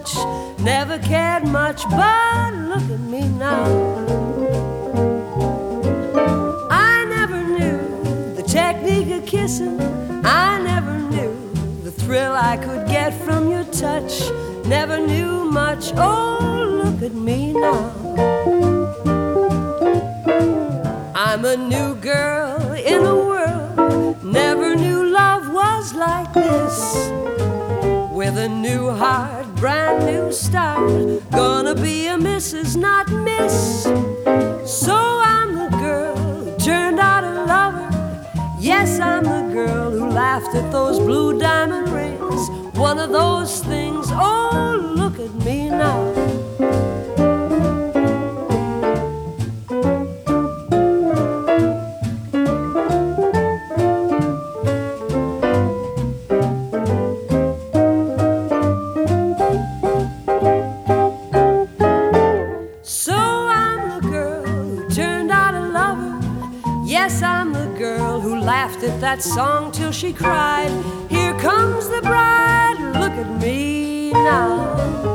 touch. Never cared much, but look at me now. I never knew the technique of kissing. I never knew the thrill I could get from your touch. Never knew much, oh, look at me now. I'm a new girl in a world, never knew love was like this. With a new heart, brand new start, gonna be a Mrs., not Miss. So I'm the girl who turned out a lover. Yes, I'm the girl who laughed at those blue diamond rings. One of those things, oh, look at me now. Yes, I'm the girl who laughed at that song till she cried. Here comes the bride, look at me now.